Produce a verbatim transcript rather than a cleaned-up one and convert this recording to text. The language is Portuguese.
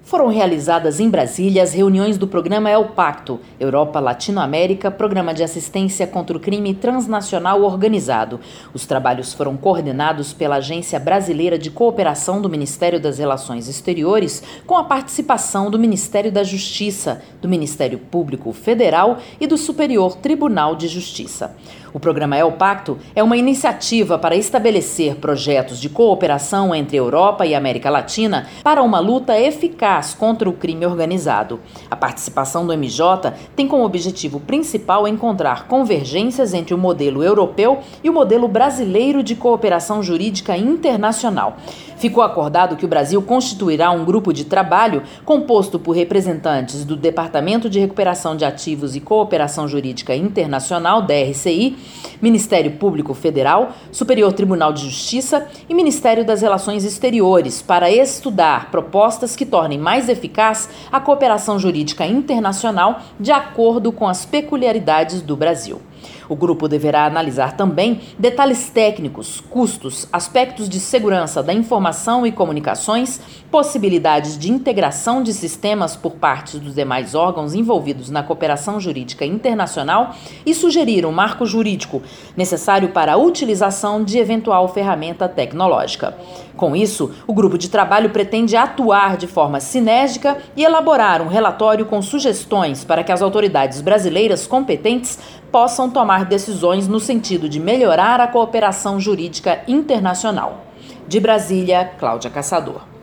Foram realizadas em Brasília as reuniões do programa El Pacto, Europa Latinoamérica, Programa de Assistência contra o Crime Transnacional Organizado. Os trabalhos foram coordenados pela Agência Brasileira de Cooperação do Ministério das Relações Exteriores, com a participação do Ministério da Justiça, do Ministério Público Federal e do Superior Tribunal de Justiça. O programa El Pacto é uma iniciativa para estabelecer projetos de cooperação entre Europa e América Latina para uma luta eficaz contra o crime organizado. A participação do M J tem como objetivo principal encontrar convergências entre o modelo europeu e o modelo brasileiro de cooperação jurídica internacional. Ficou acordado que o Brasil constituirá um grupo de trabalho composto por representantes do Departamento de Recuperação de Ativos e Cooperação Jurídica Internacional, D R C I, Ministério Público Federal, Superior Tribunal de Justiça e Ministério das Relações Exteriores, para estudar propostas que tornem mais eficaz a cooperação jurídica internacional de acordo com as peculiaridades do Brasil. O grupo deverá analisar também detalhes técnicos, custos, aspectos de segurança da informação e comunicações, possibilidades de integração de sistemas por parte dos demais órgãos envolvidos na cooperação jurídica internacional e sugerir um marco jurídico necessário para a utilização de eventual ferramenta tecnológica. Com isso, o grupo de trabalho pretende atuar de forma sinérgica e elaborar um relatório com sugestões para que as autoridades brasileiras competentes possam tomar decisões no sentido de melhorar a cooperação jurídica internacional. De Brasília, Cláudia Caçador.